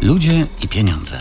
Ludzie i pieniądze.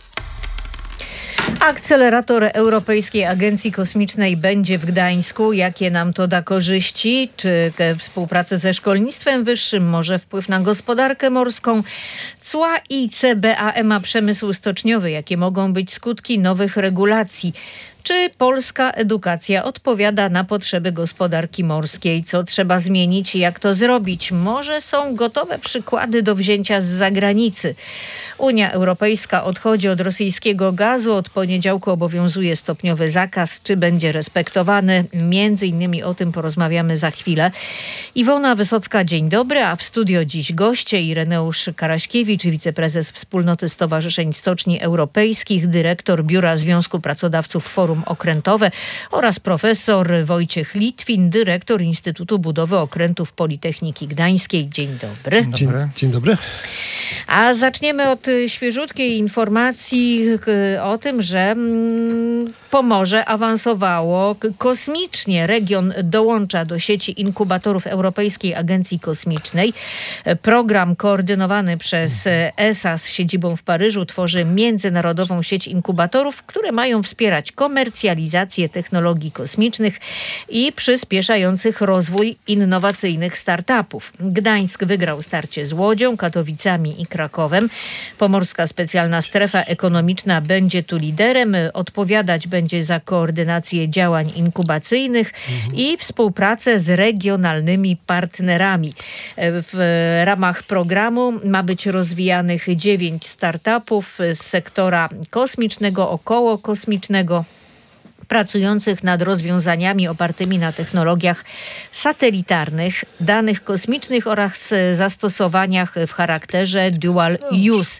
Akcelerator Europejskiej Agencji Kosmicznej będzie w Gdańsku. Jakie nam to da korzyści? Czy współpraca ze szkolnictwem wyższym może wpływ na gospodarkę morską? Cła i CBAM, a przemysł stoczniowy. Jakie mogą być skutki nowych regulacji? Czy polska edukacja odpowiada na potrzeby gospodarki morskiej? Co trzeba zmienić i jak to zrobić? Może są gotowe przykłady do wzięcia z zagranicy. Unia Europejska odchodzi od rosyjskiego gazu. Od poniedziałku obowiązuje stopniowy zakaz. Czy będzie respektowany? Między innymi o tym porozmawiamy za chwilę. Iwona Wysocka, dzień dobry. A w studio dziś goście Ireneusz Karaśkiewicz, wiceprezes Wspólnoty Stowarzyszeń Stoczni Europejskich, dyrektor Biura Związku Pracodawców Forum Okrętowe oraz profesor Wojciech Litwin, dyrektor Instytutu Budowy Okrętów Politechniki Gdańskiej. Dzień dobry. Dzień dobry. A zaczniemy od świeżutkiej informacji o tym, że Pomorze awansowało kosmicznie. Region dołącza do sieci inkubatorów Europejskiej Agencji Kosmicznej. Program koordynowany przez ESA z siedzibą w Paryżu tworzy międzynarodową sieć inkubatorów, które mają wspierać komercjalizację technologii kosmicznych i przyspieszających rozwój innowacyjnych startupów. Gdańsk wygrał starcie z Łodzią, Katowicami i Krakowem. Pomorska Specjalna Strefa Ekonomiczna będzie tu liderem. Odpowiadać będzie za koordynację działań inkubacyjnych i współpracę z regionalnymi partnerami. W ramach programu ma być rozwijanych 9 startupów z sektora kosmicznego, okołokosmicznego, pracujących nad rozwiązaniami opartymi na technologiach satelitarnych, danych kosmicznych oraz zastosowaniach w charakterze dual use.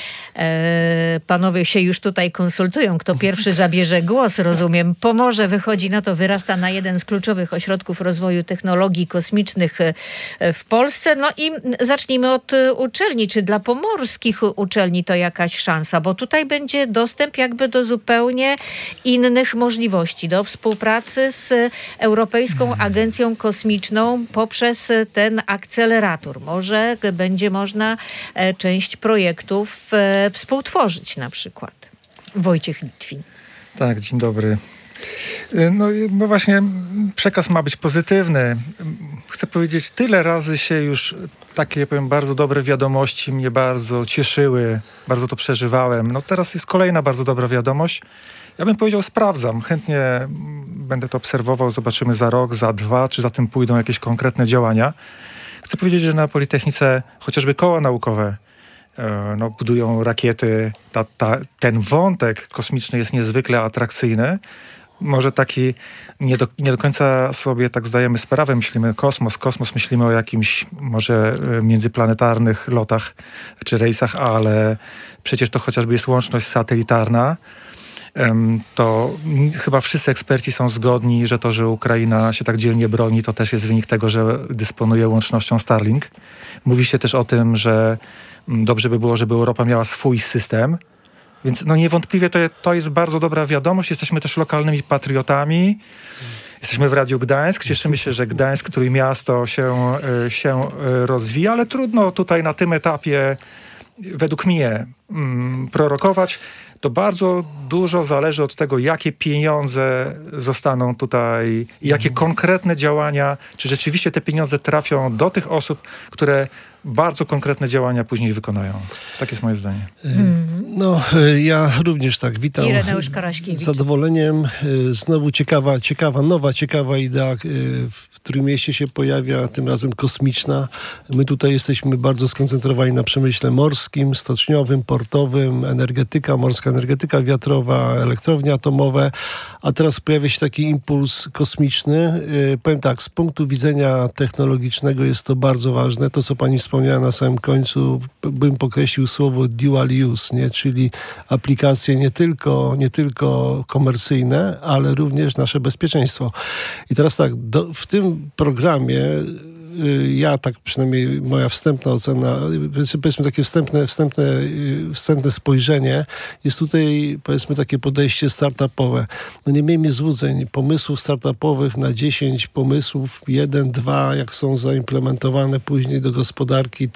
Panowie się już tutaj konsultują, kto pierwszy zabierze głos, rozumiem. Pomorze wychodzi na to, wyrasta na jeden z kluczowych ośrodków rozwoju technologii kosmicznych w Polsce. No i zacznijmy od uczelni. Czy dla pomorskich uczelni to jakaś szansa? Bo tutaj będzie dostęp jakby do zupełnie innych możliwości, do współpracy z Europejską Agencją Kosmiczną poprzez ten akcelerator. Może będzie można część projektów współtworzyć na przykład. Wojciech Litwin. Tak, dzień dobry. No właśnie przekaz ma być pozytywny. Chcę powiedzieć, tyle razy się już takie, powiem, bardzo dobre wiadomości mnie bardzo cieszyły, bardzo to przeżywałem. No teraz jest kolejna bardzo dobra wiadomość. Ja bym powiedział, sprawdzam. Chętnie będę to obserwował, zobaczymy za rok, za 2, czy za tym pójdą jakieś konkretne działania. Chcę powiedzieć, że na Politechnice chociażby koła naukowe budują rakiety. Ten wątek kosmiczny jest niezwykle atrakcyjny. Może taki nie do końca sobie tak zdajemy sprawę. Myślimy kosmos, myślimy o jakimś może międzyplanetarnych lotach czy rejsach, ale przecież to chociażby jest łączność satelitarna. To chyba wszyscy eksperci są zgodni, że to, że Ukraina się tak dzielnie broni, to też jest wynik tego, że dysponuje łącznością Starlink. Mówi się też o tym, że dobrze by było, żeby Europa miała swój system. Więc niewątpliwie to jest bardzo dobra wiadomość. Jesteśmy też lokalnymi patriotami. Jesteśmy w Radiu Gdańsk. Cieszymy się, że Gdańsk, Trójmiasto się rozwija, ale trudno tutaj na tym etapie według mnie prorokować. To bardzo dużo zależy od tego, jakie pieniądze zostaną tutaj, jakie konkretne działania, czy rzeczywiście te pieniądze trafią do tych osób, które bardzo konkretne działania później wykonają. Tak jest moje zdanie. Ja również tak witam. Ireneusz Karaśkiewicz. Z zadowoleniem. Znowu ciekawa idea, w Trójmieście się pojawia, tym razem kosmiczna. My tutaj jesteśmy bardzo skoncentrowani na przemyśle morskim, stoczniowym, portowym, morska energetyka wiatrowa, elektrownie atomowe, a teraz pojawia się taki impuls kosmiczny. Powiem tak, z punktu widzenia technologicznego jest to bardzo ważne. To, co pani wspomniała na samym końcu, bym podkreślił słowo dual use, nie? Czyli aplikacje nie tylko komercyjne, ale również nasze bezpieczeństwo. I teraz tak, w tym programie ja tak przynajmniej moja wstępna ocena, powiedzmy takie wstępne spojrzenie, jest tutaj powiedzmy takie podejście startupowe. No nie miejmy złudzeń, pomysłów startupowych na 10 pomysłów, 1, 2, jak są zaimplementowane później do gospodarki,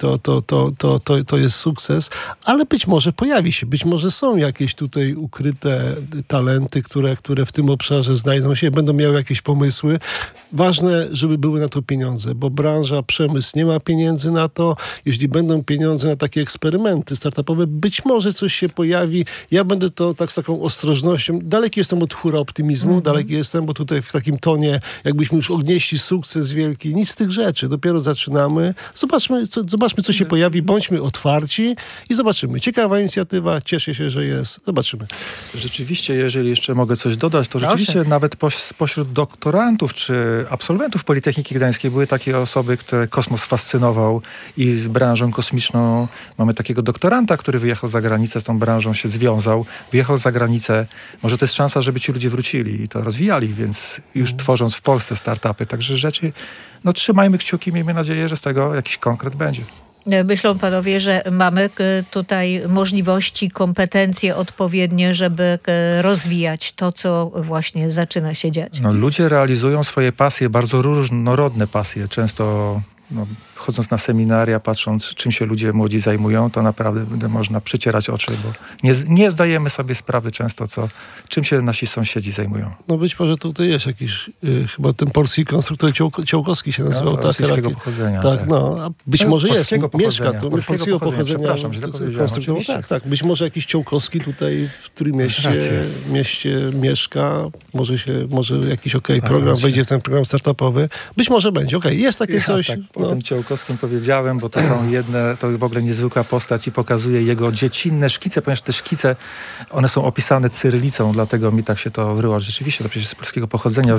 to jest sukces, ale być może pojawi się, być może są jakieś tutaj ukryte talenty, które w tym obszarze znajdą się, będą miały jakieś pomysły. Ważne, żeby były na to pieniądze, bo branża, przemysł nie ma pieniędzy na to. Jeśli będą pieniądze na takie eksperymenty startupowe, być może coś się pojawi. Ja będę to tak z taką ostrożnością. Daleki jestem od hura optymizmu, daleki jestem, bo tutaj w takim tonie, jakbyśmy już odnieśli sukces wielki. Nic z tych rzeczy. Dopiero zaczynamy. Zobaczmy, co się pojawi. Bądźmy otwarci i zobaczymy. Ciekawa inicjatywa. Cieszę się, że jest. Zobaczymy. Rzeczywiście, jeżeli jeszcze mogę coś dodać, to rzeczywiście nawet spośród doktorantów czy absolwentów Politechniki Gdańskiej były takie osoby, które kosmos fascynował i z branżą kosmiczną. Mamy takiego doktoranta, który wyjechał za granicę, z tą branżą się związał, wyjechał za granicę. Może to jest szansa, żeby ci ludzie wrócili i to rozwijali, więc już tworząc w Polsce startupy. Także rzeczy, trzymajmy kciuki, miejmy nadzieję, że z tego jakiś konkret będzie. Myślą panowie, że mamy tutaj możliwości, kompetencje odpowiednie, żeby rozwijać to, co właśnie zaczyna się dziać? Ludzie realizują swoje pasje, bardzo różnorodne pasje. Często chodząc na seminaria, patrząc, czym się ludzie młodzi zajmują, to naprawdę można przycierać oczy, bo nie zdajemy sobie sprawy często, czym się nasi sąsiedzi zajmują. Być może tutaj jest jakiś, chyba ten polski konstruktor Ciałkowski się nazywał. Rosyjskiego pochodzenia. Tak, a być może jest. Mieszka tu, polskiego pochodzenia. Przepraszam, tak. Być może jakiś Ciałkowski tutaj w którym mieście mieszka. Może jakiś program wejdzie w ten program startupowy. Być może będzie. Jest takie coś. Tak, o tym Ciałkowskim powiedziałem, bo to są to w ogóle niezwykła postać i pokazuje jego dziecinne szkice, ponieważ te szkice, one są opisane cyrylicą, dlatego mi tak się to wryło. Rzeczywiście, to przecież z polskiego pochodzenia.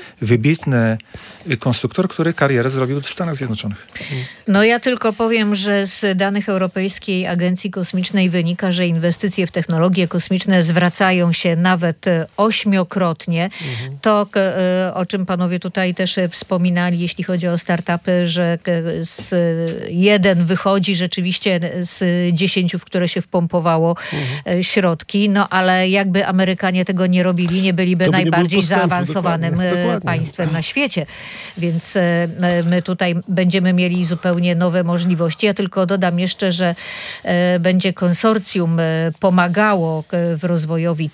Wybitny konstruktor, który karierę zrobił w Stanach Zjednoczonych. Ja tylko powiem, że z danych Europejskiej Agencji Kosmicznej wynika, że inwestycje w technologie kosmiczne zwracają się nawet 8-krotnie. To, o czym panowie tutaj też wspominali, jeśli chodzi o startupy, że jeden wychodzi rzeczywiście z 10, w które się wpompowało środki, ale jakby Amerykanie tego nie robili, nie byliby najbardziej zaawansowanym państwem na świecie. Więc my tutaj będziemy mieli zupełnie nowe możliwości. Ja tylko dodam jeszcze, że będzie konsorcjum pomagało w rozwojowi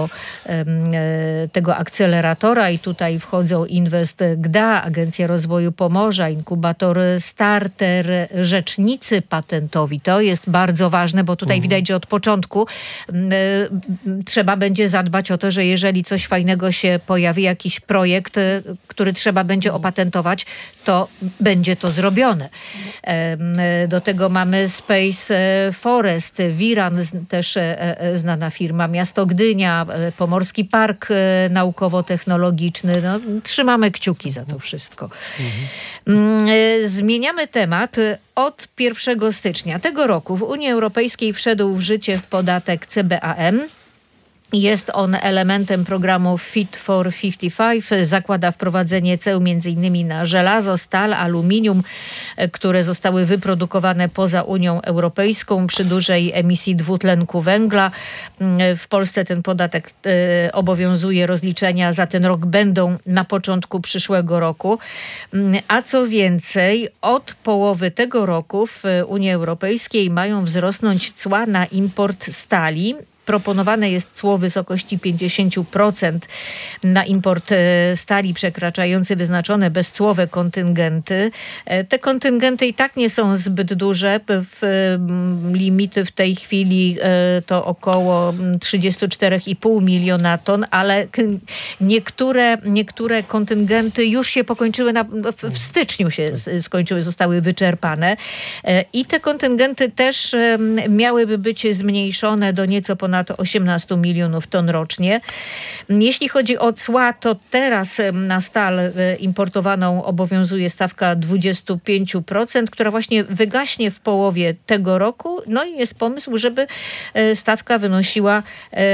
tego akceleratora i tutaj wchodzą Invest GDA, Agencja Rozwoju Pomorza, Inkubator Starter, rzecznicy patentowi. To jest bardzo ważne, bo tutaj widać, że od początku trzeba będzie zadbać o to, że jeżeli coś fajnego się pojawi, jakiś projekt, który trzeba będzie opatentować, to będzie to zrobione. Do tego mamy Space Forest, Wiran, też znana firma, miasto Gdynia, Pomorski Park Naukowo-Technologiczny. Trzymamy kciuki za to wszystko. Zmieniamy temat. Od 1 stycznia tego roku w Unii Europejskiej wszedł w życie podatek CBAM. Jest on elementem programu Fit for 55. Zakłada wprowadzenie ceł m.in. na żelazo, stal, aluminium, które zostały wyprodukowane poza Unią Europejską przy dużej emisji dwutlenku węgla. W Polsce ten podatek obowiązuje, rozliczenia za ten rok będą na początku przyszłego roku. A co więcej, od połowy tego roku w Unii Europejskiej mają wzrosnąć cła na import stali. Proponowane jest cło w wysokości 50% na import stali przekraczający wyznaczone bezcłowe kontyngenty. Te kontyngenty i tak nie są zbyt duże. Limity w tej chwili to około 34,5 miliona ton, ale niektóre kontyngenty już się pokończyły, w styczniu się skończyły, zostały wyczerpane. I te kontyngenty też miałyby być zmniejszone do nieco ponad 18 milionów ton rocznie. Jeśli chodzi o cła, to teraz na stal importowaną obowiązuje stawka 25%, która właśnie wygaśnie w połowie tego roku. I jest pomysł, żeby stawka wynosiła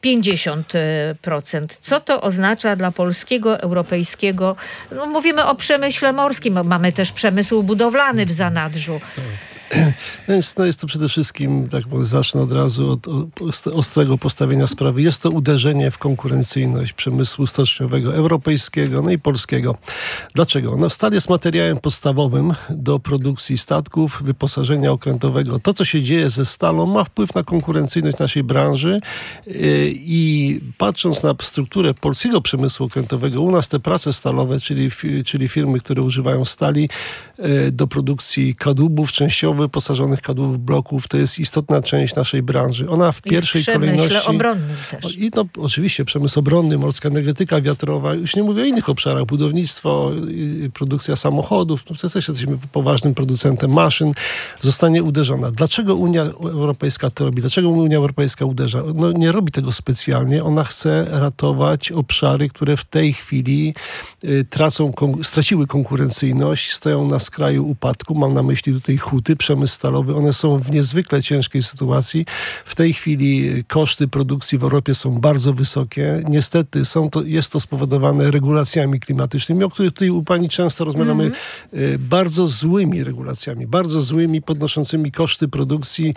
50%. Co to oznacza dla polskiego, europejskiego? No, mówimy o przemyśle morskim, mamy też przemysł budowlany w zanadrzu. Więc jest to przede wszystkim, tak zacznę od razu od ostrego postawienia sprawy. Jest to uderzenie w konkurencyjność przemysłu stoczniowego europejskiego, no i polskiego. Dlaczego? No, stal jest materiałem podstawowym do produkcji statków, wyposażenia okrętowego. To, co się dzieje ze stalą, ma wpływ na konkurencyjność naszej branży i patrząc na strukturę polskiego przemysłu okrętowego, u nas te prace stalowe, czyli firmy, które używają stali do produkcji kadłubów częściowo wyposażonych kadłubów bloków, to jest istotna część naszej branży. Ona w pierwszej kolejności... przemyśle obronnym też. I no, oczywiście przemysł obronny, morska energetyka wiatrowa, już nie mówię o innych obszarach, budownictwo, produkcja samochodów, no, to też jesteśmy poważnym producentem maszyn, zostanie uderzona. Dlaczego Unia Europejska to robi? Dlaczego Unia Europejska uderza? No, nie robi tego specjalnie. Ona chce ratować obszary, które w tej chwili straciły konkurencyjność, stoją na skraju upadku. Mam na myśli tutaj huty, przemysł stalowy. One są w niezwykle ciężkiej sytuacji. W tej chwili koszty produkcji w Europie są bardzo wysokie. Niestety jest to spowodowane regulacjami klimatycznymi, o których tutaj u pani często rozmawiamy, bardzo złymi regulacjami, bardzo złymi, podnoszącymi koszty produkcji.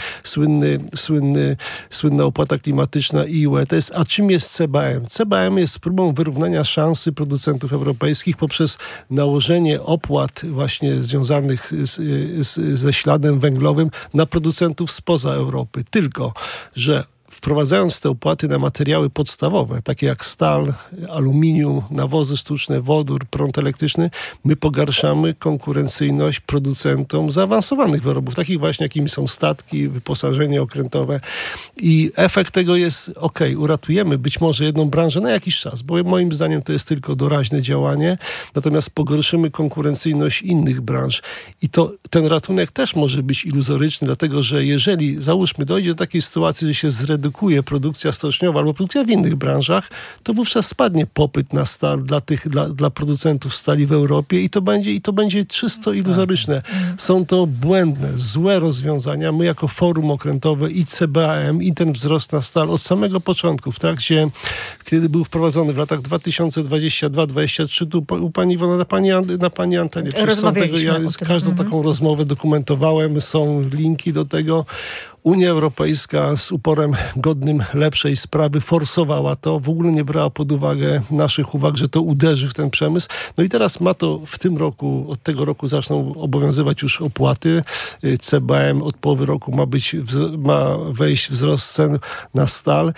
Słynna opłata klimatyczna EU ETS. A czym jest CBAM? CBAM jest próbą wyrównania szansy producentów europejskich poprzez nałożenie opłat właśnie związanych ze śladem węglowym na producentów spoza Europy. Tylko że wprowadzając te opłaty na materiały podstawowe, takie jak stal, aluminium, nawozy sztuczne, wodór, prąd elektryczny, my pogarszamy konkurencyjność producentom zaawansowanych wyrobów, takich właśnie jakimi są statki, wyposażenie okrętowe. I efekt tego jest, uratujemy być może jedną branżę na jakiś czas, bo moim zdaniem to jest tylko doraźne działanie, natomiast pogorszymy konkurencyjność innych branż. I ten ratunek też może być iluzoryczny, dlatego że jeżeli, załóżmy, dojdzie do takiej sytuacji, że się zredukuje produkcja stoczniowa albo produkcja w innych branżach, to wówczas spadnie popyt na stal dla producentów stali w Europie i to będzie czysto iluzoryczne. Są to błędne, złe rozwiązania. My jako Forum Okrętowe i CBAM i ten wzrost na stal od samego początku, w trakcie, kiedy był wprowadzony w latach 2022-2023, tu u pani Iwona, na pani antenie. Każdą taką rozmowę dokumentowałem, są linki do tego. Unia Europejska z uporem godnym lepszej sprawy forsowała to, w ogóle nie brała pod uwagę naszych uwag, że to uderzy w ten przemysł. No i teraz ma to w tym roku, od tego roku zaczną obowiązywać już opłaty. CBAM od połowy roku ma wejść wzrost cen na stal.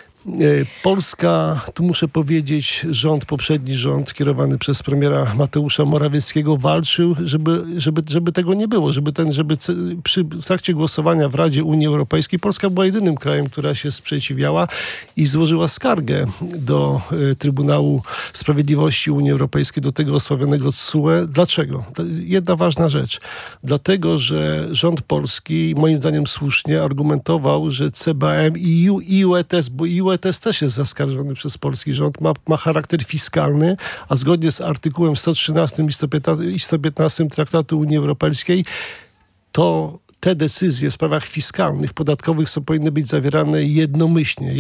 Polska, tu muszę powiedzieć, poprzedni rząd kierowany przez premiera Mateusza Morawieckiego walczył, żeby tego nie było, żeby w trakcie głosowania w Radzie Unii Europejskiej Polska była jedynym krajem, która się sprzeciwiała i złożyła skargę do Trybunału Sprawiedliwości Unii Europejskiej, do tego osławionego TSUE. Dlaczego? Jedna ważna rzecz. Dlatego, że rząd polski, moim zdaniem słusznie, argumentował, że CBAM i EU ETS, bo EU ETS też jest zaskarżony przez polski rząd, ma charakter fiskalny, a zgodnie z artykułem 113 i 115 Traktatu Unii Europejskiej to te decyzje w sprawach fiskalnych, podatkowych powinny być zawierane jednomyślnie.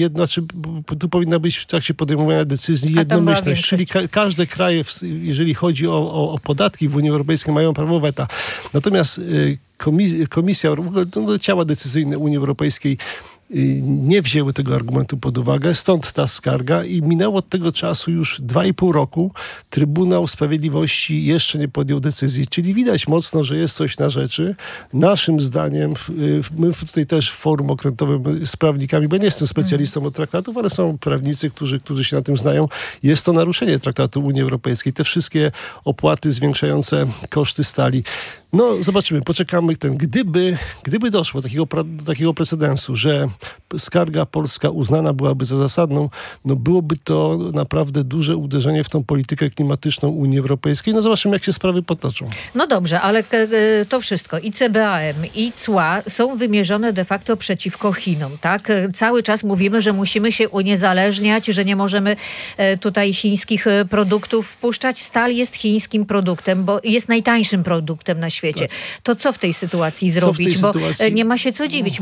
Tu powinna być w trakcie podejmowania decyzji jednomyślność. Czyli każde kraje, jeżeli chodzi o podatki w Unii Europejskiej, mają prawo weta. Natomiast Komisja, ciała decyzyjne Unii Europejskiej nie wzięły tego argumentu pod uwagę, stąd ta skarga i minęło od tego czasu już 2,5 roku. Trybunał Sprawiedliwości jeszcze nie podjął decyzji, czyli widać mocno, że jest coś na rzeczy. Naszym zdaniem, my tutaj też w Forum Okrętowym z prawnikami, bo nie jestem specjalistą od traktatów, ale są prawnicy, którzy się na tym znają. Jest to naruszenie traktatu Unii Europejskiej. Te wszystkie opłaty zwiększające koszty stali. No, zobaczymy, poczekamy. Gdyby doszło do takiego precedensu, że skarga polska uznana byłaby za zasadną, no byłoby to naprawdę duże uderzenie w tą politykę klimatyczną Unii Europejskiej. No zobaczymy, jak się sprawy potoczą. No dobrze, ale to wszystko, i CBAM, i cła są wymierzone de facto przeciwko Chinom, tak? Cały czas mówimy, że musimy się uniezależniać, że nie możemy tutaj chińskich produktów wpuszczać. Stal jest chińskim produktem, bo jest najtańszym produktem na świecie. świecie. To co w tej sytuacji zrobić? Bo nie ma się co dziwić.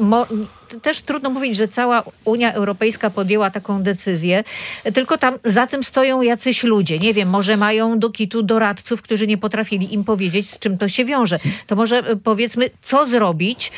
Też trudno mówić, że cała Unia Europejska podjęła taką decyzję, tylko tam za tym stoją jacyś ludzie. Nie wiem, może mają do kitu doradców, którzy nie potrafili im powiedzieć, z czym to się wiąże. To może powiedzmy, co zrobić,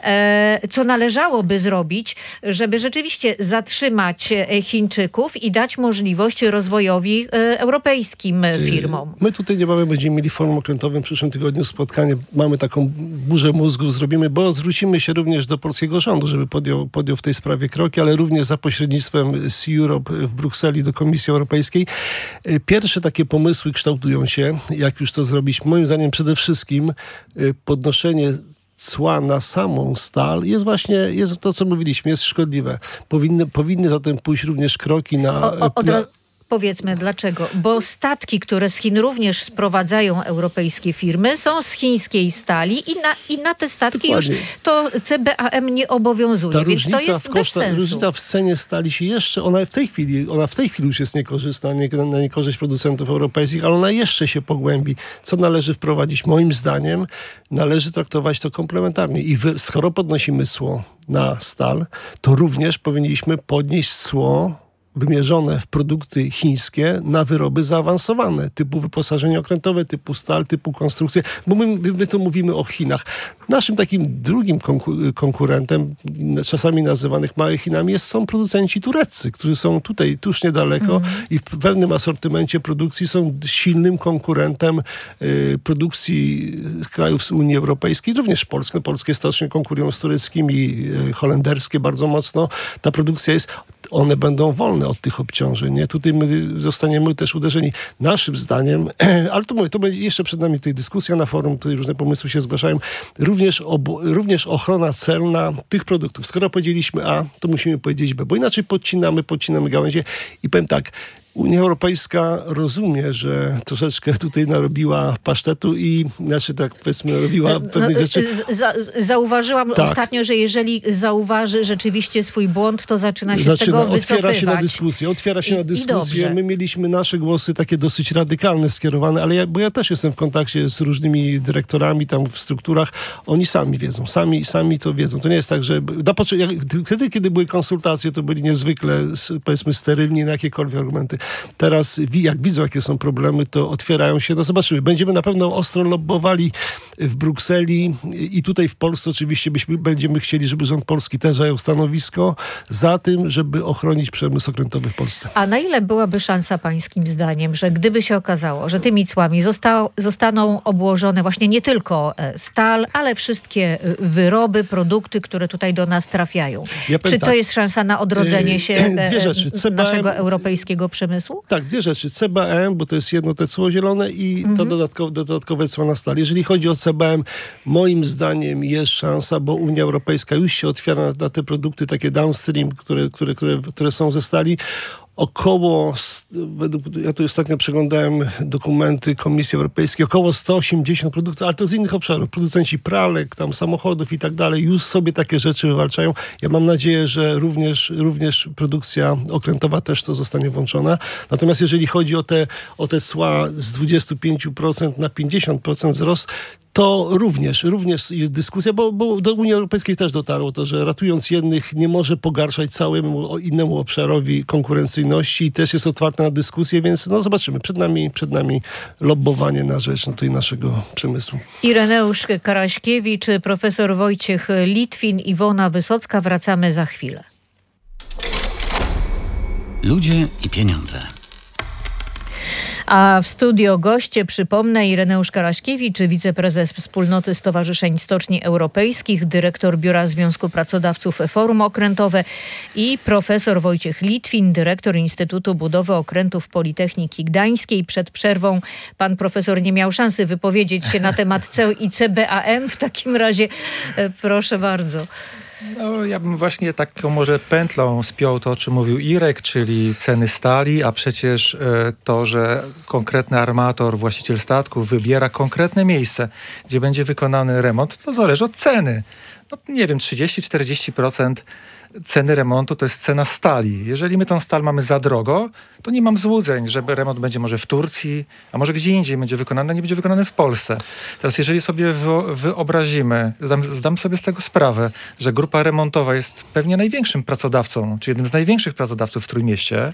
co należałoby zrobić, żeby rzeczywiście zatrzymać Chińczyków i dać możliwość rozwojowi europejskim firmom. My tutaj niebawem będziemy mieli forum okrętowym w przyszłym tygodniu spotkanie. Mamy taką burzę mózgów, zrobimy, bo zwrócimy się również do polskiego rządu, żeby podjął w tej sprawie kroki, ale również za pośrednictwem Sea Europe w Brukseli do Komisji Europejskiej. Pierwsze takie pomysły kształtują się, jak już to zrobić. Moim zdaniem przede wszystkim podnoszenie cła na samą stal jest to, co mówiliśmy, jest szkodliwe. Powinny zatem pójść również kroki na... Powiedzmy dlaczego. Bo statki, które z Chin również sprowadzają europejskie firmy, są z chińskiej stali i na te statki Dokładnie. Już to CBAM nie obowiązuje. Ta więc to jest bez sensu. Różnica w cenie stali się jeszcze, ona w tej chwili już jest niekorzystna, na niekorzyść producentów europejskich, ale ona jeszcze się pogłębi. Co należy wprowadzić? Moim zdaniem należy traktować to komplementarnie. I skoro podnosimy cło na stal, to również powinniśmy podnieść cło wymierzone w produkty chińskie na wyroby zaawansowane, typu wyposażenie okrętowe, typu stal, typu konstrukcje, bo my to mówimy o Chinach. Naszym takim drugim konkurentem, czasami nazywanych małych Chinami, są producenci tureccy, którzy są tutaj tuż niedaleko i w pewnym asortymencie produkcji są silnym konkurentem produkcji krajów z Unii Europejskiej, również polskie stocznie konkurują z tureckimi, holenderskie bardzo mocno. Ta produkcja one będą wolne od tych obciążeń. Nie? Tutaj my zostaniemy też uderzeni. Naszym zdaniem, ale to będzie jeszcze przed nami tutaj dyskusja na forum, tutaj różne pomysły się zgłaszają, również ochrona celna tych produktów. Skoro powiedzieliśmy A, to musimy powiedzieć B, bo inaczej podcinamy gałęzie i powiem tak, Unia Europejska rozumie, że troszeczkę tutaj narobiła pasztetu i robiła pewnych rzeczy. Zauważyłam ostatnio, że jeżeli zauważy rzeczywiście swój błąd, to zaczyna się z tego wycofywać. Otwiera się na dyskusję. My mieliśmy nasze głosy takie dosyć radykalne skierowane, ale bo ja też jestem w kontakcie z różnymi dyrektorami tam w strukturach. Oni sami wiedzą, sami to wiedzą. To nie jest tak, że wtedy, kiedy były konsultacje, to byli niezwykle, powiedzmy, sterylni na jakiekolwiek argumenty. Teraz jak widzą, jakie są problemy, to otwierają się. No zobaczymy. Będziemy na pewno ostro lobbowali w Brukseli i tutaj w Polsce oczywiście będziemy chcieli, żeby rząd polski też zajął stanowisko za tym, żeby ochronić przemysł okrętowy w Polsce. A na ile byłaby szansa pańskim zdaniem, że gdyby się okazało, że tymi cłami zostaną obłożone właśnie nie tylko stal, ale wszystkie wyroby, produkty, które tutaj do nas trafiają? Czy to jest szansa na odrodzenie się naszego europejskiego przemysłu? Tak, dwie rzeczy. CBAM, bo to jest jedno te cło zielone i to dodatkowe cło na stal. Jeżeli chodzi o CBAM, moim zdaniem jest szansa, bo Unia Europejska już się otwiera na te produkty takie downstream, które są ze stali. Ja tu ostatnio przeglądałem dokumenty Komisji Europejskiej, około 180 produktów, ale to z innych obszarów. Producenci pralek, tam samochodów i tak dalej, już sobie takie rzeczy wywalczają. Ja mam nadzieję, że również produkcja okrętowa też to zostanie włączona. Natomiast jeżeli chodzi o te cła z 25% na 50% wzrost, to również jest dyskusja, bo do Unii Europejskiej też dotarło to, że ratując jednych nie może pogarszać całemu innemu obszarowi konkurencyjności i też jest otwarta na dyskusję, więc zobaczymy. Przed nami lobbowanie na rzecz tutaj naszego przemysłu. Ireneusz Karaśkiewicz, profesor Wojciech Litwin, Iwona Wysocka. Wracamy za chwilę. Ludzie i pieniądze. A w studio goście, przypomnę, Ireneusz Karaśkiewicz, wiceprezes Wspólnoty Stowarzyszeń Stoczni Europejskich, dyrektor Biura Związku Pracodawców Forum Okrętowe i profesor Wojciech Litwin, dyrektor Instytutu Budowy Okrętów Politechniki Gdańskiej. Przed przerwą pan profesor nie miał szansy wypowiedzieć się na temat CEU i CBAM. W takim razie proszę bardzo. No, ja bym właśnie taką może pętlą spiął to, o czym mówił Irek, czyli ceny stali, a przecież to, że konkretny armator, właściciel statku wybiera konkretne miejsce, gdzie będzie wykonany remont, to zależy od ceny. No, nie wiem, 30-40% ceny remontu to jest cena stali. Jeżeli my tą stal mamy za drogo, to nie mam złudzeń, że remont będzie może w Turcji, a może gdzie indziej będzie wykonany, a nie będzie wykonany w Polsce. Teraz jeżeli sobie wyobrazimy, zdam sobie z tego sprawę, że grupa remontowa jest pewnie największym pracodawcą, czy jednym z największych pracodawców w Trójmieście.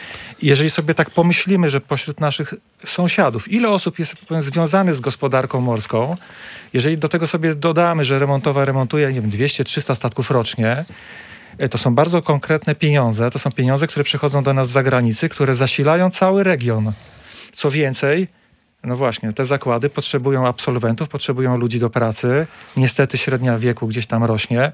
I jeżeli sobie tak pomyślimy, że pośród naszych sąsiadów, ile osób jest związanych z gospodarką morską, jeżeli do tego sobie dodamy, że remontowa remontuje, nie wiem, 200-300 statków rocznie, to są bardzo konkretne pieniądze. To są pieniądze, które przychodzą do nas z zagranicy, które zasilają cały region. Co więcej, no właśnie, te zakłady potrzebują absolwentów, potrzebują ludzi do pracy. Niestety średnia wieku gdzieś tam rośnie.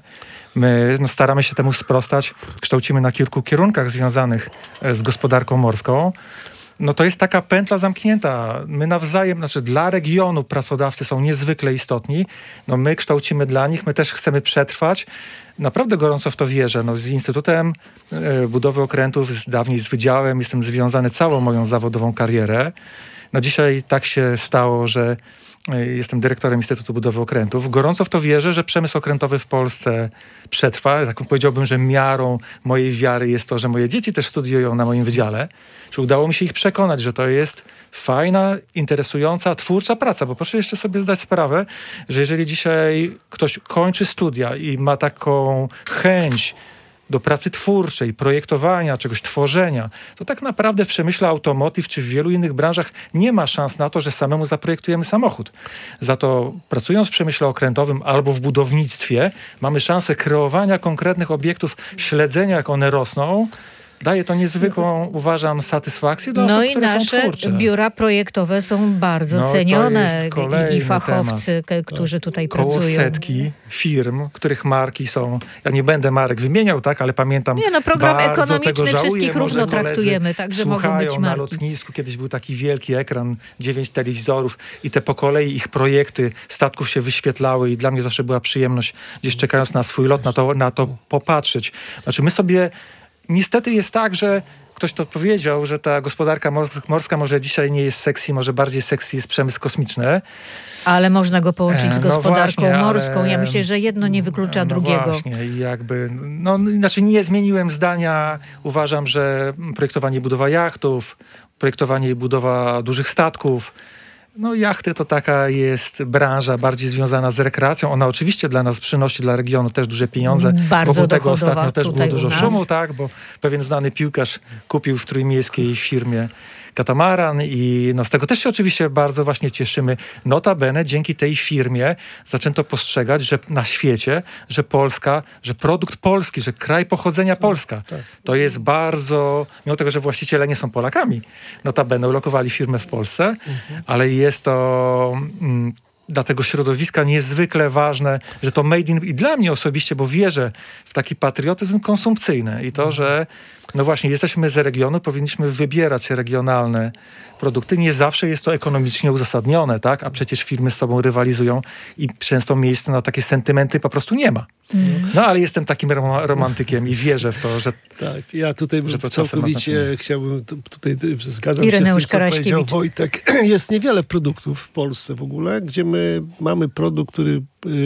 My staramy się temu sprostać. Kształcimy na kilku kierunkach związanych z gospodarką morską. No to jest taka pętla zamknięta. My nawzajem, znaczy dla regionu pracodawcy są niezwykle istotni. No my kształcimy dla nich, my też chcemy przetrwać. Naprawdę gorąco w to wierzę. No z Instytutem Budowy Okrętów, dawniej z Wydziałem, jestem związany całą moją zawodową karierę. No dzisiaj tak się stało, że jestem dyrektorem Instytutu Budowy Okrętów. Gorąco w to wierzę, że przemysł okrętowy w Polsce przetrwa. Tak powiedziałbym, że miarą mojej wiary jest to, że moje dzieci też studiują na moim wydziale. Czy udało mi się ich przekonać, że to jest fajna, interesująca, twórcza praca. Bo proszę jeszcze sobie zdać sprawę, że jeżeli dzisiaj ktoś kończy studia i ma taką chęć do pracy twórczej, projektowania, czegoś tworzenia, to tak naprawdę w przemyśle automotive czy w wielu innych branżach nie ma szans na to, że samemu zaprojektujemy samochód. Za to pracując w przemyśle okrętowym albo w budownictwie mamy szansę kreowania konkretnych obiektów, śledzenia jak one rosną. Daje to niezwykłą, uważam, satysfakcję dla osób, które są twórcze. I nasze biura projektowe są bardzo cenione i fachowcy, którzy tutaj pracują. Koło setki firm, których marki są, ja nie będę marek wymieniał, tak, ale pamiętam program bardzo ekonomiczny tego żałuję. wszystkich równo traktujemy, także mogą być marki. Na lotnisku, kiedyś był taki wielki ekran, 9 telewizorów i te po kolei ich projekty statków się wyświetlały i dla mnie zawsze była przyjemność gdzieś czekając na swój lot na to popatrzeć. Znaczy my sobie niestety jest tak, że ktoś to powiedział, że ta gospodarka morska może dzisiaj nie jest sexy, może bardziej sexy jest przemysł kosmiczny. Ale można go połączyć z gospodarką morską. Ale Ja myślę, że jedno nie wyklucza drugiego. Właśnie, i jakby, znaczy nie zmieniłem zdania. Uważam, że projektowanie i budowa jachtów, projektowanie i budowa dużych statków, jachty to taka jest branża bardziej związana z rekreacją. Ona oczywiście dla nas przynosi, dla regionu też duże pieniądze. Bardzo wokół tego ostatnio też było dużo szumu, tak, bo pewien znany piłkarz kupił w trójmiejskiej firmie katamaran i z tego też się oczywiście bardzo właśnie cieszymy. Notabene dzięki tej firmie zaczęto postrzegać, że na świecie, że Polska, że produkt polski, że kraj pochodzenia Polska. To jest bardzo, mimo tego, że właściciele nie są Polakami, notabene ulokowali firmę w Polsce, ale jest to dla tego środowiska niezwykle ważne, że to made in, i dla mnie osobiście, bo wierzę w taki patriotyzm konsumpcyjny i to, że właśnie jesteśmy z regionu, powinniśmy wybierać regionalne produkty. Nie zawsze jest to ekonomicznie uzasadnione, tak? A przecież firmy z sobą rywalizują i często miejsca na takie sentymenty po prostu nie ma. Ale jestem takim romantykiem i wierzę w to, że tak, ja tutaj całkowicie chciałbym, tutaj zgadzam się z tym, co powiedział Wojtek. Jest niewiele produktów w Polsce w ogóle, gdzie my mamy produkt, który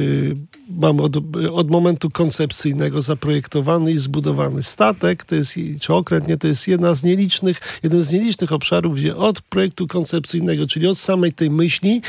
mamy od momentu koncepcyjnego zaprojektowany i zbudowany. Statek, czy okręt, to jest jeden z nielicznych obszarów, gdzie od projektu koncepcyjnego, czyli od samej tej myśli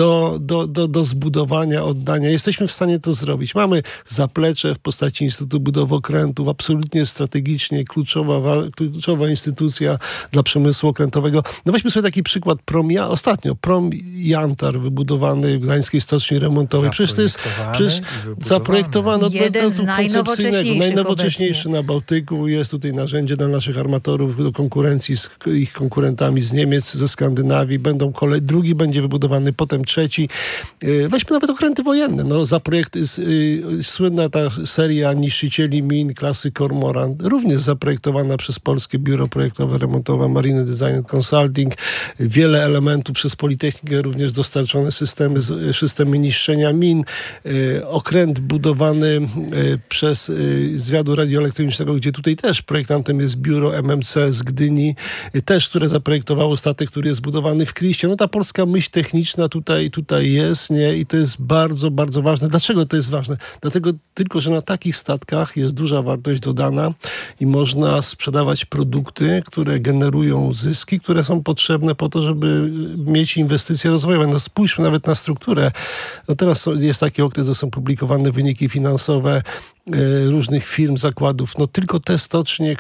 do zbudowania, oddania, jesteśmy w stanie to zrobić. Mamy zaplecze w postaci Instytutu Budowy Okrętów, absolutnie strategicznie kluczowa instytucja dla przemysłu okrętowego. Weźmy sobie taki przykład ostatnio Prom Jantar wybudowany w Gdańskiej Stoczni Remontowej. Przecież to jest zaprojektowany od momentu koncepcyjnego. Najnowocześniejszy na Bałtyku. Jest tutaj narzędzie dla naszych armatorów do konkurencji z ich konkurentami z Niemiec, ze Skandynawii. Drugi będzie wybudowany, potem trzeci. Weźmy nawet okręty wojenne. Słynna ta seria niszczycieli min klasy Cormoran, również zaprojektowana przez Polskie Biuro Projektowe Remontowe Marine Design and Consulting. Wiele elementów przez Politechnikę również dostarczone systemy niszczenia min. Chin, okręt budowany przez Zwiadu Radioelektronicznego, gdzie tutaj też projektantem jest biuro MMC z Gdyni, też, które zaprojektowało statek, który jest budowany w Kriście. No ta polska myśl techniczna tutaj jest, nie? I to jest bardzo, bardzo ważne. Dlaczego to jest ważne? Dlatego tylko, że na takich statkach jest duża wartość dodana i można sprzedawać produkty, które generują zyski, które są potrzebne po to, żeby mieć inwestycje rozwojowe. No spójrzmy nawet na strukturę. No teraz jest taki okres, że są publikowane wyniki finansowe różnych firm, zakładów. No tylko te stocznie,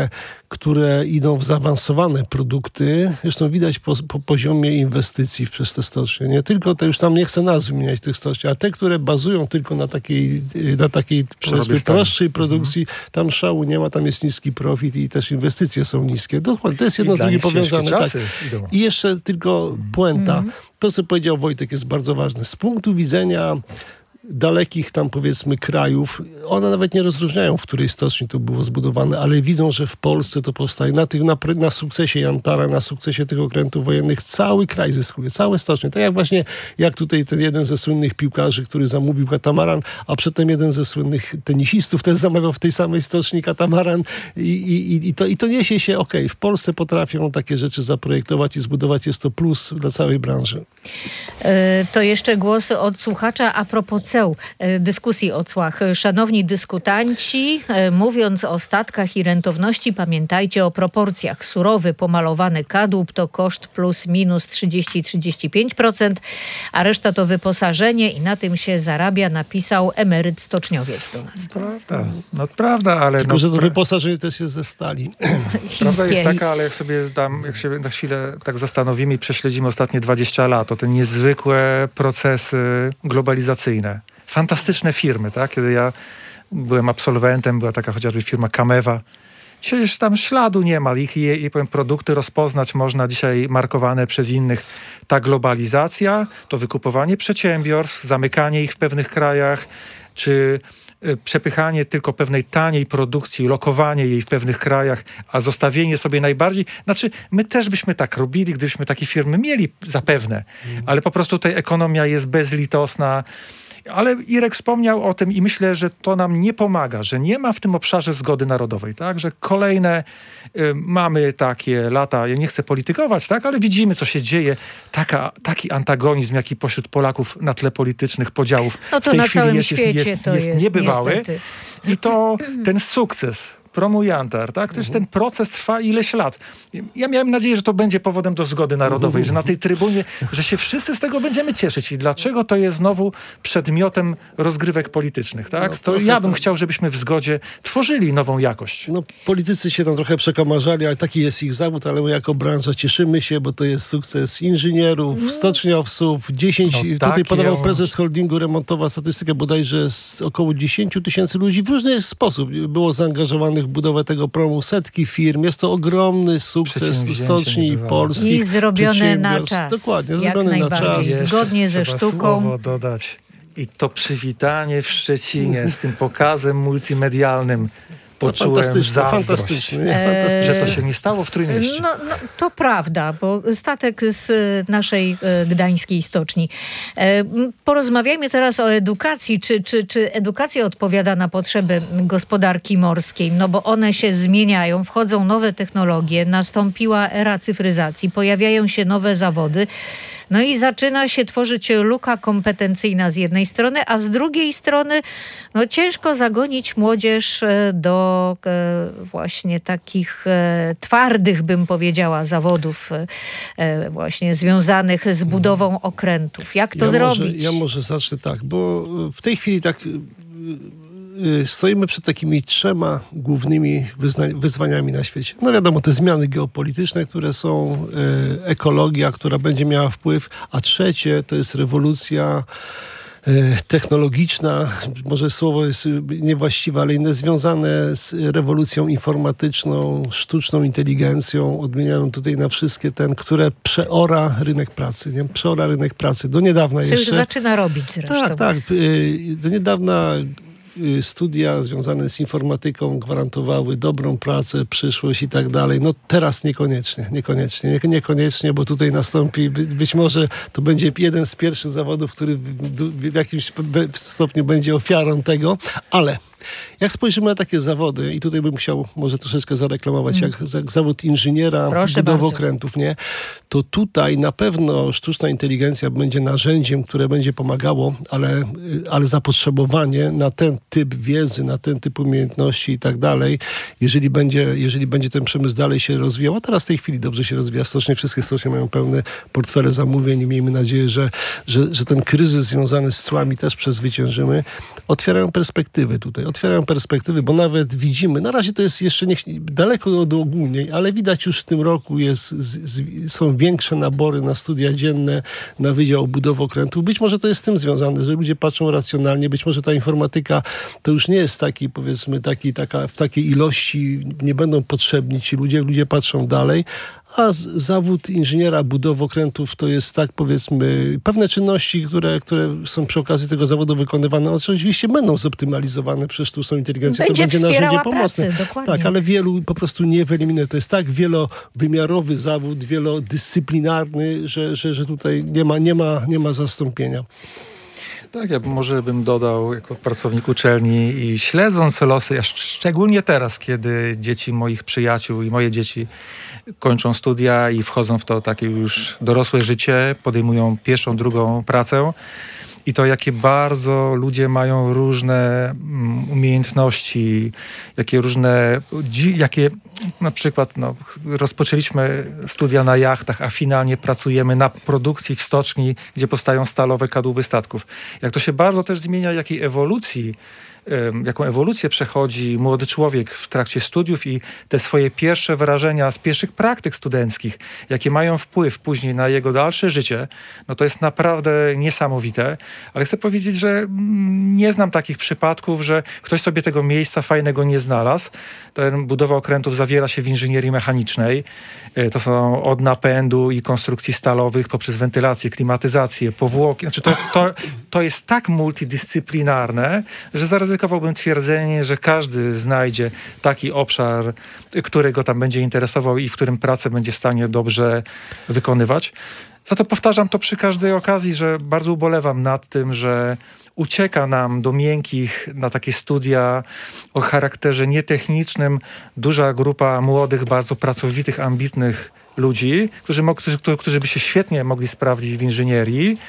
które idą w zaawansowane produkty, zresztą widać po poziomie inwestycji przez te stocznie. Nie tylko te, już tam nie chcę nazw wymieniać tych stoczni, a te, które bazują tylko na takiej powiedzmy prostszej produkcji, tam szału nie ma, tam jest niski profit i też inwestycje są niskie. Dokładnie, to jest jedno z drugim powiązane. Tak. I jeszcze tylko puenta. To, co powiedział Wojtek, jest bardzo ważne. Z punktu widzenia dalekich tam powiedzmy krajów, one nawet nie rozróżniają, w której stoczni to było zbudowane, ale widzą, że w Polsce to powstaje. Na sukcesie Jantara, na sukcesie tych okrętów wojennych cały kraj zyskuje, całe stocznie. Tak jak tutaj ten jeden ze słynnych piłkarzy, który zamówił katamaran, a przedtem jeden ze słynnych tenisistów też zamawiał w tej samej stoczni katamaran i to niesie się, w Polsce potrafią takie rzeczy zaprojektować i zbudować. Jest to plus dla całej branży. To jeszcze głosy od słuchacza a propos dyskusji o cłach. Szanowni dyskutanci, mówiąc o statkach i rentowności, pamiętajcie o proporcjach. Surowy, pomalowany kadłub to koszt plus minus 30-35%, a reszta to wyposażenie i na tym się zarabia, napisał emeryt stoczniowiec do nas. Prawda, ale... Tylko, że to wyposażenie też jest ze stali. Prawda jest taka, ale jak się na chwilę tak zastanowimy i prześledzimy ostatnie 20 lat, to te niezwykłe procesy globalizacyjne. Fantastyczne firmy, tak? Kiedy ja byłem absolwentem, była taka chociażby firma Kamewa. Dzisiaj już tam śladu nie ma. Ich produkty rozpoznać można dzisiaj markowane przez innych. Ta globalizacja, to wykupowanie przedsiębiorstw, zamykanie ich w pewnych krajach, czy przepychanie tylko pewnej taniej produkcji, lokowanie jej w pewnych krajach, a zostawienie sobie najbardziej... Znaczy, my też byśmy tak robili, gdybyśmy takie firmy mieli zapewne, ale po prostu tutaj ekonomia jest bezlitosna. Ale Irek wspomniał o tym i myślę, że to nam nie pomaga, że nie ma w tym obszarze zgody narodowej, tak? Że kolejne mamy takie lata, ja nie chcę politykować, tak? Ale widzimy, co się dzieje. Taki antagonizm, jaki pośród Polaków na tle politycznych podziałów no to w tej na chwili całym świecie jest niebywały. Niestety. I to ten sukces Promujantar, tak? To już ten proces trwa ileś lat. Ja miałem nadzieję, że to będzie powodem do zgody narodowej, że na tej trybunie, że się wszyscy z tego będziemy cieszyć. I dlaczego to jest znowu przedmiotem rozgrywek politycznych, tak? No, to ja bym chciał, żebyśmy w zgodzie tworzyli nową jakość. No, politycy się tam trochę przekomarzali, ale taki jest ich zawód, ale my jako branża cieszymy się, bo to jest sukces inżynierów, stoczniowców, 10, tutaj podawał prezes holdingu Remontowa statystykę bodajże z około 10 000 ludzi w różny sposób było zaangażowanych w budowę tego promu, setki firm. Jest to ogromny sukces stoczni polskich. I zrobione na czas. Dokładnie, zrobione na czas. Zgodnie ze sztuką. Słowo dodać. I to przywitanie w Szczecinie z tym pokazem multimedialnym. Poczułem fantastyczne, że to się nie stało w Trójmieście. No, to prawda, bo statek z naszej gdańskiej stoczni. Porozmawiajmy teraz o edukacji. Czy edukacja odpowiada na potrzeby gospodarki morskiej? No bo one się zmieniają, wchodzą nowe technologie, nastąpiła era cyfryzacji, pojawiają się nowe zawody. No i zaczyna się tworzyć luka kompetencyjna z jednej strony, a z drugiej strony no ciężko zagonić młodzież do właśnie takich twardych, bym powiedziała, zawodów właśnie związanych z budową okrętów. Jak to zrobić? Ja może zacznę tak, bo w tej chwili tak stoimy przed takimi 3 głównymi wyzwaniami na świecie. No wiadomo, te zmiany geopolityczne, które są, ekologia, która będzie miała wpływ, a trzecie to jest rewolucja technologiczna, może słowo jest niewłaściwe, ale inne, związane z rewolucją informatyczną, sztuczną inteligencją, odmienianą tutaj na wszystkie które przeora rynek pracy. Nie? Przeora rynek pracy. Do niedawna co jeszcze... już zaczyna robić zresztą. Tak. Do niedawna studia związane z informatyką gwarantowały dobrą pracę, przyszłość i tak dalej. No teraz niekoniecznie, bo tutaj nastąpi, być może to będzie jeden z pierwszych zawodów, który w jakimś stopniu będzie ofiarą tego, ale jak spojrzymy na takie zawody, i tutaj bym chciał może troszeczkę zareklamować, jak zawód inżyniera budowokrętów, nie? To tutaj na pewno sztuczna inteligencja będzie narzędziem, które będzie pomagało, ale zapotrzebowanie na ten typ wiedzy, na ten typ umiejętności i tak dalej, jeżeli będzie ten przemysł dalej się rozwijał, a teraz w tej chwili dobrze się rozwija stocznie, wszystkie stocznie mają pełne portfele zamówień i miejmy nadzieję, że ten kryzys związany z cłami też przezwyciężymy, otwierają perspektywy, bo nawet widzimy, na razie to jest jeszcze daleko od ogólniej, ale widać już w tym roku są większe nabory na studia dzienne, na Wydział Budowokrętów. Być może to jest z tym związane, że ludzie patrzą racjonalnie, być może ta informatyka to już nie jest w takiej ilości, nie będą potrzebni ci ludzie patrzą dalej, a zawód inżyniera budowokrętów to jest tak, powiedzmy, pewne czynności, które są przy okazji tego zawodu wykonywane, oczywiście będą zoptymalizowane przez sztuczną inteligencję. To będzie narzędzie pomocne. Tak, ale wielu po prostu nie wyeliminuje. To jest tak wielowymiarowy zawód, wielodyscyplinarny, że tutaj nie ma zastąpienia. Tak, ja może bym dodał jako pracownik uczelni i śledząc losy, szczególnie teraz, kiedy dzieci moich przyjaciół i moje dzieci kończą studia i wchodzą w to takie już dorosłe życie, podejmują pierwszą, drugą pracę i to jakie bardzo ludzie mają różne umiejętności, jakie na przykład rozpoczęliśmy studia na jachtach, a finalnie pracujemy na produkcji w stoczni, gdzie powstają stalowe kadłuby statków. Jak to się bardzo też zmienia, jaką ewolucję przechodzi młody człowiek w trakcie studiów i te swoje pierwsze wrażenia z pierwszych praktyk studenckich, jakie mają wpływ później na jego dalsze życie, no to jest naprawdę niesamowite. Ale chcę powiedzieć, że nie znam takich przypadków, że ktoś sobie tego miejsca fajnego nie znalazł. Budowa okrętów zawiera się w inżynierii mechanicznej. To są od napędu i konstrukcji stalowych poprzez wentylację, klimatyzację, powłoki. Znaczy to jest tak multidyscyplinarne, że zaryzykowałbym twierdzenie, że każdy znajdzie taki obszar, który go tam będzie interesował i w którym pracę będzie w stanie dobrze wykonywać. Za to powtarzam to przy każdej okazji, że bardzo ubolewam nad tym, że ucieka nam do miękkich na takie studia o charakterze nietechnicznym duża grupa młodych, bardzo pracowitych, ambitnych ludzi, którzy by się świetnie mogli sprawdzić w inżynierii.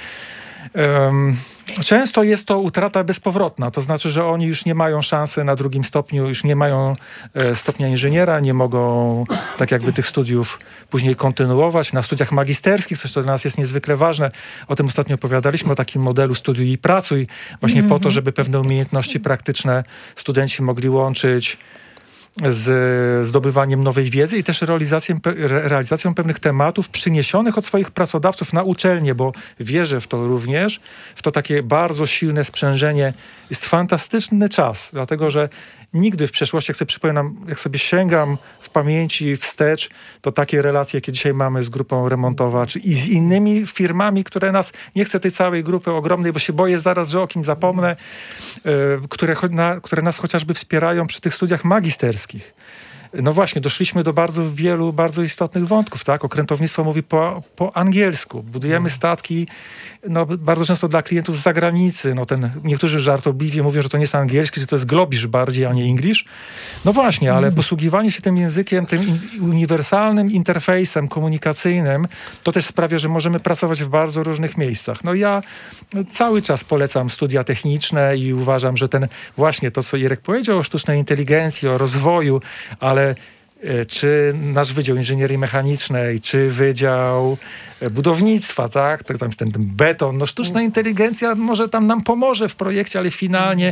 Często jest to utrata bezpowrotna, to znaczy, że oni już nie mają szansy na drugim stopniu, już nie mają stopnia inżyniera, nie mogą tak jakby tych studiów później kontynuować. Na studiach magisterskich, coś to dla nas jest niezwykle ważne, o tym ostatnio opowiadaliśmy, o takim modelu studiuj i pracuj, właśnie po to, żeby pewne umiejętności praktyczne studenci mogli łączyć z zdobywaniem nowej wiedzy i też realizacją pewnych tematów przyniesionych od swoich pracodawców na uczelnię, bo wierzę w to również, w to takie bardzo silne sprzężenie. Jest fantastyczny czas, dlatego że nigdy w przeszłości, jak sobie sięgam w pamięci wstecz, to takie relacje, jakie dzisiaj mamy z grupą Remontowa, czy i z innymi firmami, które nas, nie chcę tej całej grupy ogromnej, bo się boję zaraz, że o kim zapomnę, które nas chociażby wspierają przy tych studiach magisterskich. No właśnie, doszliśmy do bardzo wielu, bardzo istotnych wątków, tak? Okrętownictwo mówi po angielsku. Budujemy statki, bardzo często dla klientów z zagranicy. Niektórzy żartobliwie mówią, że to nie jest angielski, że to jest globisz bardziej, a nie English. No właśnie, ale posługiwanie się tym językiem, tym uniwersalnym interfejsem komunikacyjnym, to też sprawia, że możemy pracować w bardzo różnych miejscach. No ja cały czas polecam studia techniczne i uważam, że właśnie to, co Irek powiedział o sztucznej inteligencji, o rozwoju, ale czy nasz Wydział Inżynierii Mechanicznej, czy Wydział Budownictwa, tak? Tam jest ten beton. Sztuczna inteligencja może tam nam pomoże w projekcie, ale finalnie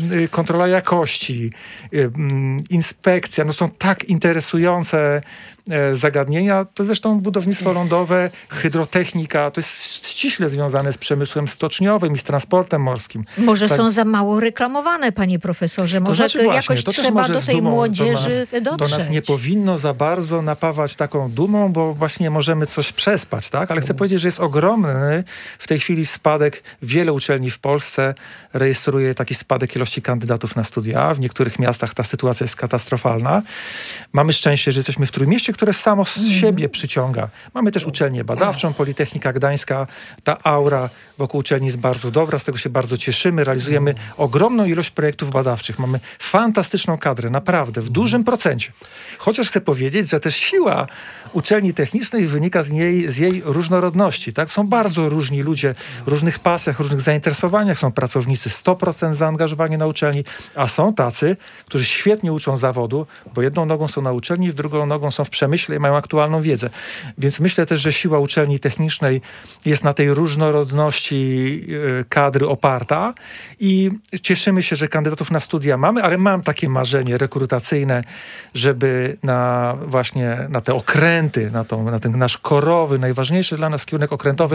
kontrola jakości, inspekcja, są tak interesujące zagadnienia. To zresztą budownictwo lądowe, hydrotechnika, to jest ściśle związane z przemysłem stoczniowym i z transportem morskim. Może są za mało reklamowane, panie profesorze. Może jakoś to trzeba do tej młodzieży dotrzeć. To nas nie powinno za bardzo napawać taką dumą, bo właśnie możemy coś przespać, tak? Ale chcę powiedzieć, że jest ogromny w tej chwili spadek. Wiele uczelni w Polsce rejestruje taki spadek ilości kandydatów na studia. W niektórych miastach ta sytuacja jest katastrofalna. Mamy szczęście, że jesteśmy w Trójmieście, które samo z siebie przyciąga. Mamy też uczelnię badawczą, Politechnika Gdańska. Ta aura wokół uczelni jest bardzo dobra, z tego się bardzo cieszymy. Realizujemy ogromną ilość projektów badawczych. Mamy fantastyczną kadrę, naprawdę, w dużym procencie. Chociaż chcę powiedzieć, że też siła uczelni technicznej wynika z jej różnorodności. Tak? Są bardzo różni ludzie w różnych pasjach, różnych zainteresowaniach. Są pracownicy 100% zaangażowani na uczelni, a są tacy, którzy świetnie uczą zawodu, bo jedną nogą są na uczelni, drugą nogą są w przemyśle i mają aktualną wiedzę. Więc myślę też, że siła uczelni technicznej jest na tej różnorodności kadry oparta i cieszymy się, że kandydatów na studia mamy, ale mam takie marzenie rekrutacyjne, żeby właśnie na te okręty, na ten nasz korowy, najważniejszy dla nas kierunek okrętowy,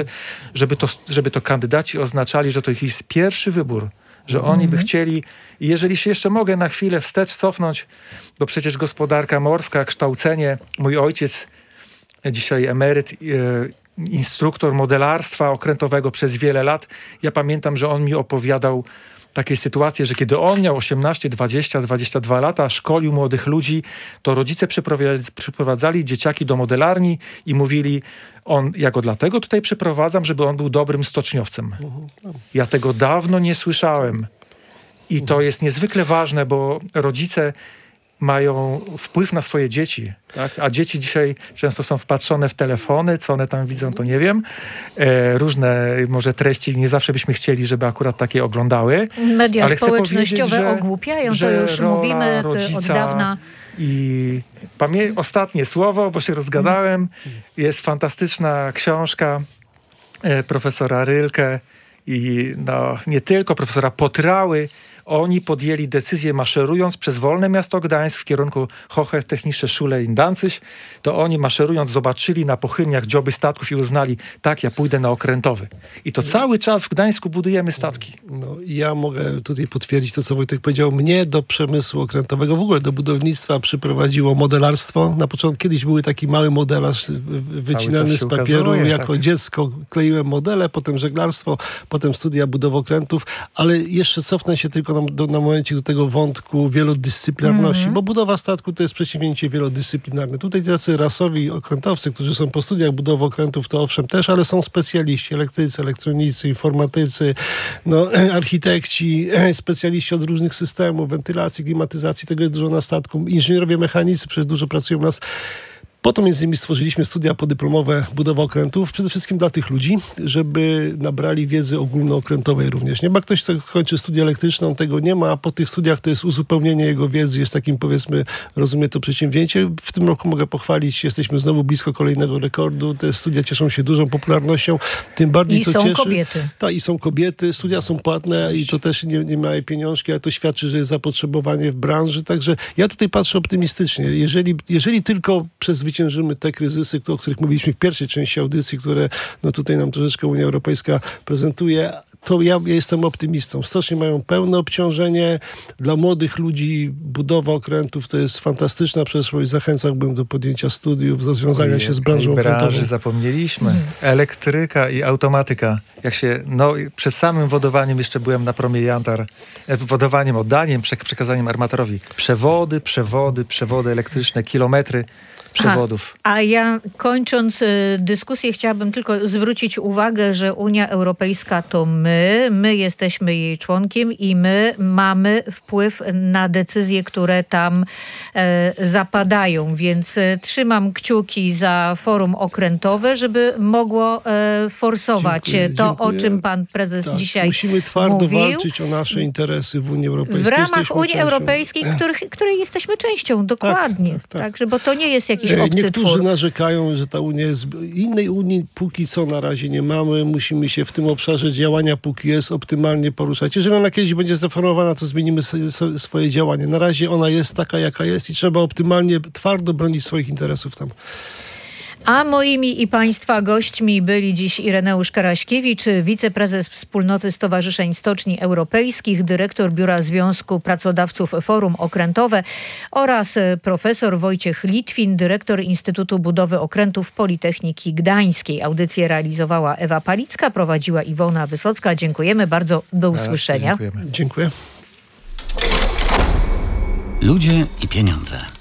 żeby to kandydaci oznaczali, że to ich jest pierwszy wybór, że oni by chcieli, i jeżeli się jeszcze mogę na chwilę wstecz cofnąć, bo przecież gospodarka morska, kształcenie, mój ojciec, dzisiaj emeryt, instruktor modelarstwa okrętowego przez wiele lat, ja pamiętam, że on mi opowiadał takie sytuacje, że kiedy on miał 18, 20, 22 lata, szkolił młodych ludzi, to rodzice przyprowadzali dzieciaki do modelarni i mówili, ja go dlatego tutaj przyprowadzam, żeby on był dobrym stoczniowcem. Ja tego dawno nie słyszałem. I to jest niezwykle ważne, bo rodzice mają wpływ na swoje dzieci, tak? A dzieci dzisiaj często są wpatrzone w telefony, co one tam widzą, to nie wiem. Różne może treści nie zawsze byśmy chcieli, żeby akurat takie oglądały. Media ale społecznościowe ogłupiają, to już mówimy od dawna. I ostatnie słowo, bo się rozgadałem, jest fantastyczna książka profesora Rylke i nie tylko, profesora Potrały. Oni podjęli decyzję, maszerując przez wolne miasto Gdańsk w kierunku Hochschule Schule in Danzig, to oni maszerując zobaczyli na pochylniach dzioby statków i uznali, tak, ja pójdę na okrętowy. I to cały czas w Gdańsku budujemy statki. Ja mogę tutaj potwierdzić to, co Wojtek powiedział. Mnie do przemysłu okrętowego, w ogóle do budownictwa przyprowadziło modelarstwo. Na początku kiedyś były taki mały modelarz wycinany z papieru. Jako dziecko kleiłem modele, potem żeglarstwo, potem studia budowokrętów, ale jeszcze cofnę się tylko na momencie do tego wątku wielodyscyplinarności, bo budowa statku to jest przedsięwzięcie wielodyscyplinarne. Tutaj tacy rasowi okrętowcy, którzy są po studiach budowy okrętów, to owszem też, ale są specjaliści, elektrycy, elektronicy, informatycy, architekci, specjaliści od różnych systemów, wentylacji, klimatyzacji, tego jest dużo na statku. Inżynierowie mechanicy przecież dużo pracują u nas. Po to między innymi stworzyliśmy studia podyplomowe budowy okrętów, przede wszystkim dla tych ludzi, żeby nabrali wiedzy ogólnookrętowej również. Nie ma ktoś, kto kończy studia elektryczne, on tego nie ma, a po tych studiach to jest uzupełnienie jego wiedzy, jest takim, powiedzmy, rozumie to przedsięwzięcie. W tym roku mogę pochwalić, jesteśmy znowu blisko kolejnego rekordu. Te studia cieszą się dużą popularnością, tym bardziej to cieszy. I są kobiety. Tak, i są kobiety, studia są płatne i to też nie małe pieniążki, ale to świadczy, że jest zapotrzebowanie w branży, także ja tutaj patrzę optymistycznie. Jeżeli tylko przezwyciężymy te kryzysy, o których mówiliśmy w pierwszej części audycji, które tutaj nam troszeczkę Unia Europejska prezentuje, to ja jestem optymistą. Stocznie mają pełne obciążenie. Dla młodych ludzi budowa okrętów to jest fantastyczna przeszłość. Zachęcałbym do podjęcia studiów, do związania się z branżą okrętową. Zapomnieliśmy. Elektryka i automatyka. Przed samym wodowaniem jeszcze byłem na promie Jantar. Wodowaniem, oddaniem, przekazaniem armatorowi. Przewody elektryczne, kilometry przewodów. A ja kończąc dyskusję chciałabym tylko zwrócić uwagę, że Unia Europejska to my jesteśmy jej członkiem i my mamy wpływ na decyzje, które tam zapadają, więc trzymam kciuki za forum okrętowe, żeby mogło forsować to, o czym pan prezes dzisiaj musimy twardo mówił. Walczyć o nasze interesy w Unii Europejskiej. W ramach Unii Europejskiej, której jesteśmy częścią, dokładnie. Także, bo to nie jest jakiś jakiś obcy Niektórzy twór. narzekają, że ta Unia jest... Innej Unii póki co na razie nie mamy. Musimy się w tym obszarze działania, póki jest, optymalnie poruszać. Jeżeli ona kiedyś będzie zreformowana, to zmienimy swoje działanie. Na razie ona jest taka, jaka jest i trzeba optymalnie, twardo bronić swoich interesów tam. A moimi i Państwa gośćmi byli dziś Ireneusz Karaśkiewicz, wiceprezes Wspólnoty Stowarzyszeń Stoczni Europejskich, dyrektor Biura Związku Pracodawców Forum Okrętowe oraz profesor Wojciech Litwin, dyrektor Instytutu Budowy Okrętów Politechniki Gdańskiej. Audycję realizowała Ewa Palicka, prowadziła Iwona Wysocka. Dziękujemy bardzo. Do usłyszenia. Dziękujemy. Dziękuję. Ludzie i pieniądze.